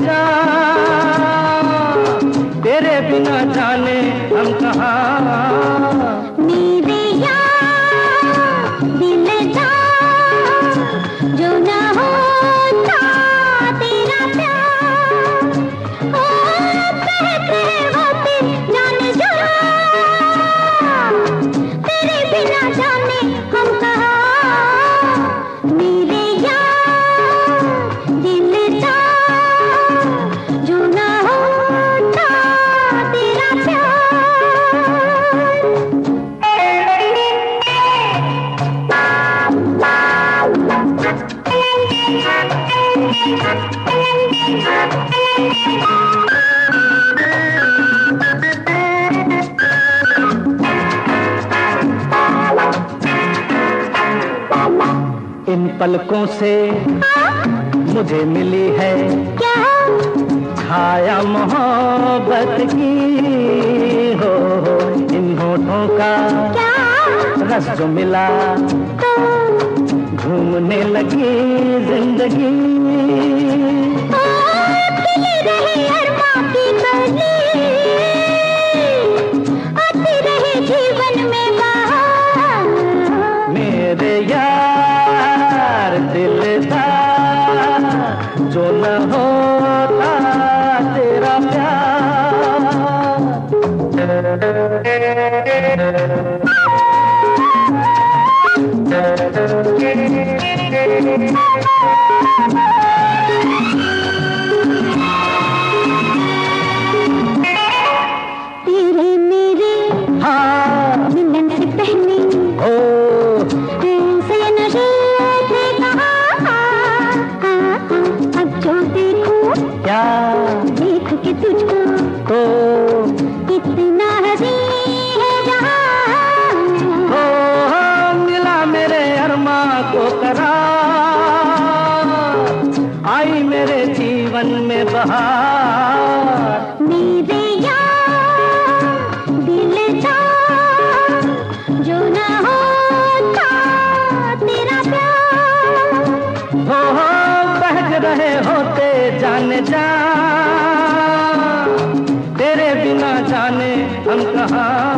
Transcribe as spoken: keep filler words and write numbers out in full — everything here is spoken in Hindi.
जा, तेरे बिना जाने हम कहाँ। मेरे यार दिलदार, जो ना होता तेरा प्यार, ओ कहते होते जाने जा, तेरे बिना जाने हम कहाँ। मेरे यार दिलदार, जो ना होता तेरा इन पलकों से मुझे मिली है क्या छाया मोहब्बत की, हो हो इन होठों का क्या रस जो मिला, तो घूमने लगी जिंदगी। ओ खिली रही अरमा की कली, आती रही जीवन में बहार। मेरे यार दिलदार, जो न होता तेरा तेरे मेरे हाँ मिलन से पहले ओ ऐसे नशे थे कहाँ। अब जो देखूं क्या देख के तुझको, तो कितना हंसी है जहाँ। हो मिला मेरे अरमा को करार, आई मेरे जीवन में बहार। मेरे यार दिलदार, जो ना होता तेरा प्यार, हो हो बहक रहे होते जाने जा, तेरे बिना जाने हम कहाँ।